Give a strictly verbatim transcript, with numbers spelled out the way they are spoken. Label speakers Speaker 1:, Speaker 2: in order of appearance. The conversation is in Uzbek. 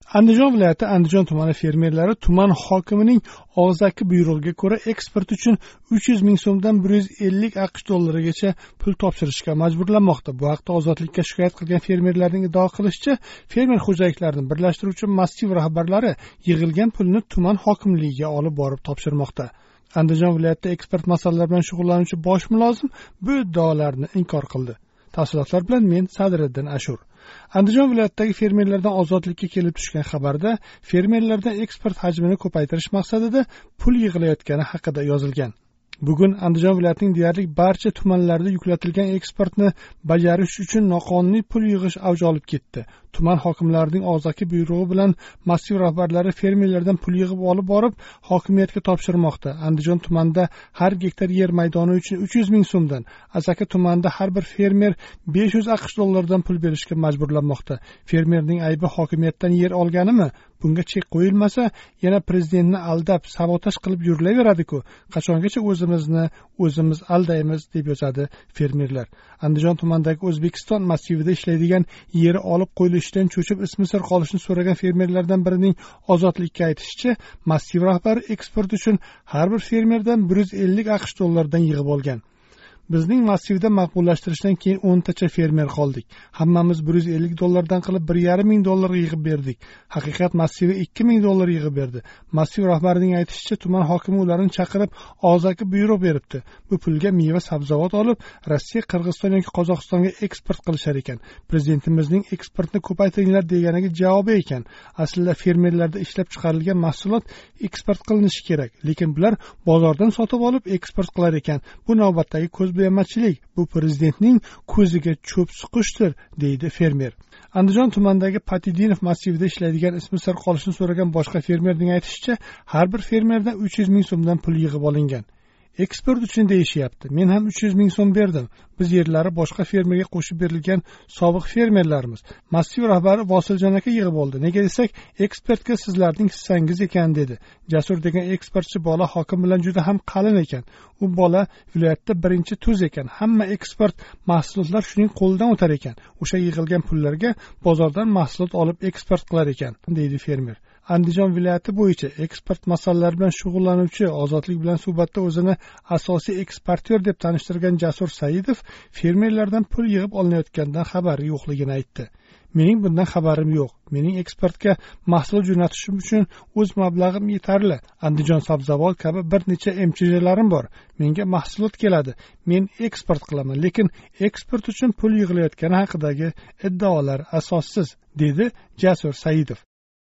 Speaker 1: Andijon viloyati Andijon tumani fermerlari tuman hokimining og'zaki buyrug'iga ko'ra eksport uchun uch yuz ming so'mdan bir yuz ellik aqsh dollarigacha pul topshirishga majburlanmoqda. Bu haqda Ozodlikka shikoyat qilgan fermerlarning iddao qilishicha, fermer xo'jaliklarini birlashtiruvchi massiv rahbarlari yig'ilgan pulni tuman hokimligiga olib borib topshirmoqda. Andijon viloyatida eksport masalalari bilan shug'ullanuvchi bosh mulozim bu iddaolarni inkor qildi. Tafsilotlar bilan men Sadriddin Ashur. Andijon viloyatidagi fermerlardan Ozodlikka kelib tushgan xabarda fermerlardan eksport hajmini ko'paytirish maqsadida pul yig'ilayotgani haqida yozilgan. Bugun Andijon viloyatining deyarli barcha tumanlarida yuklatilgan eksportni bajarish uchun noqonuniy pul yig'ish avj olib ketdi. Tuman hokimlarining og'zaki buyrug'i bilan massiv rahbarlari fermerlardan pul yig'ib olib borib hokimiyatga topshirmoqda. Andijon tumanida har gektar yer maydoni uchun uch yuz ming so'mdan, Asaka tumanida har bir fermer besh yuz aqsh dollaridan pul berishga majburlanmoqda. Fermerning aybi hokimiyatdan yer olganimi? Bunga chek qo'yilmasa, yana prezidentni aldab, sabotaj qilib yurilaveradi-ku. Qachongacha o'zimizni o'zimiz aldaymiz, deb yozadi fermerlar. Andijon tumanidagi O'zbekiston massivida ishlaydigan yeri olib qo'yilishidan cho'chib ismi-sir qolishni so'ragan fermerlardan birining Ozodlikka aytishicha, massiv rahbari eksport uchun har bir fermerdan bir yuz ellik aqsh dollaridan yig'ib olgan. Bizning massivda maqbullashtirishdan keyin o'ntacha fermer qoldik. Hammamiz bir yuz ellik dollardan qilib bir yarim ming dollar yig'ib berdik. Haqiqat massivi ikki ming dollar yig'ib berdi. Massiv rahbarining aytishicha, tuman hokimi ularni chaqirib og'zaki buyruq beribdi. Bu pulga meva sabzavot olib, Rossiya, Qirg'iziston yoki Qozog'istonga eksport qilishar ekan. Prezidentimizning eksportni ko'paytiringlar deganiga javobi ekan. Aslida fermerlarda ishlab chiqarilgan mahsulot eksport qilinishi kerak, lekin bular bozordan sotib olib eksport qilar ekan. Bu navbatdagi ko'z be'matchilik, bu prezidentning ko'ziga cho'p suqishdir, deydi fermer. Andijon tumanidagi Patidinov massivida ishlaydigan ismi sir qolishini so'ragan boshqa fermerning aytishicha, har bir fermerdan uch yuz ming so'mdan pul yig'ib olingan. Eksport uchun deyishyapti. Men ham uch yuz ming so'm berdim. Biz yerlari boshqa fermerga qo'shib berilgan sobiq fermerlarimiz. Massiv rahbari Vosiljon aka yig'ib oldi. Nega desak, ekspertga sizlarning hissangiz ekan, dedi. Jasur degan eksportchi bola hokim bilan juda ham qalin ekan. U bola viloyatda birinchi tuz ekan. Hamma eksport mahsulotlar shuning qo'lidan o'tar ekan. O'sha yig'ilgan pullarga bozordan mahsulot olib eksport qilar ekan, deydi fermer. Andijon viloyati bo'yicha eksport masalalari bilan shug'ullanuvchi Ozodlik bilan suhbatda o'zini asosiy eksportyor deb tanishtirgan Jasur Saidov fermerlardan pul yig'ib olinayotganidan xabari yo'qligini aytdi. Mening bundan xabarim yo'q. Mening eksportga mahsulot jo'natishim uchun o'z mablag'im yetarli. Andijon sabzavot kabi bir necha M Ch J'larim bor. Menga mahsulot keladi. Men eksport qilaman, lekin eksport uchun pul yig'ilayotgani haqidagi iddaolar asossiz, dedi Jasur Saidov.